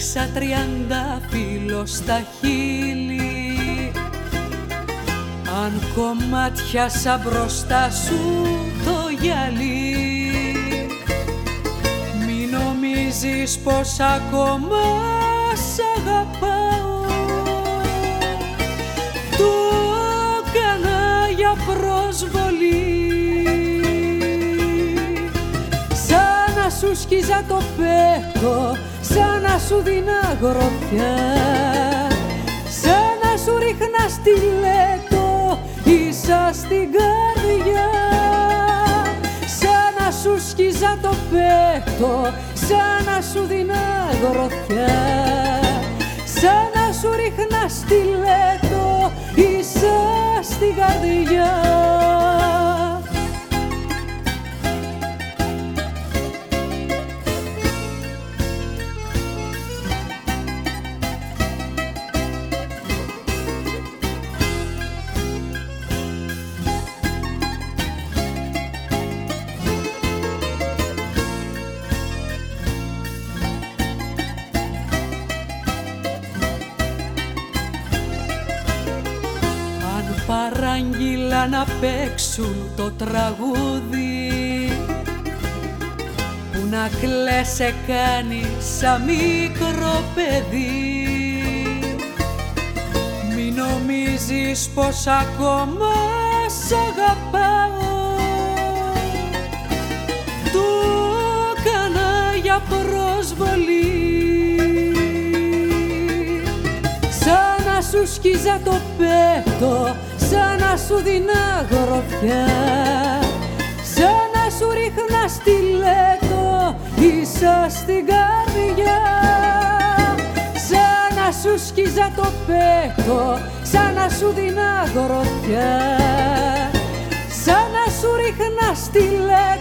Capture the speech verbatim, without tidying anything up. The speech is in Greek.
πέταξα τριαντάφυλλο στα χείλη. Αν κομμάτιασα μπροστά σου το γυαλί, μη νομίζεις πως ακόμα σ' αγαπάω. Το έκανα για προσβολή, σαν να σου σκίζα το πέτο, σαν να σου δίνα γροθιά, σαν να σου ρίχνα στιλέτο ίσα στην καρδιά. Σαν να σου σκίζα το πέτο, σαν να σου δίνα γροθιά, σαν να σου ρίχνα στιλέτο ίσα στην καρδιά. Παράγγειλα να παίξουν το τραγούδι που να κλαις σε κάνει σαν μικρό παιδί. Μη νομίζεις πως ακόμα σ' αγαπάω, το έκανα για προσβολή, σαν να σου σκίζα το πέτο, σαν να σου δίνα γροθιά, σαν να σου ρίχνα στιλέτο ίσα στην καρδιά. Σαν να σου σκίζα το πέτο, σαν να σου δίνα γροθιά, σαν να σου ρίχνα στιλέτο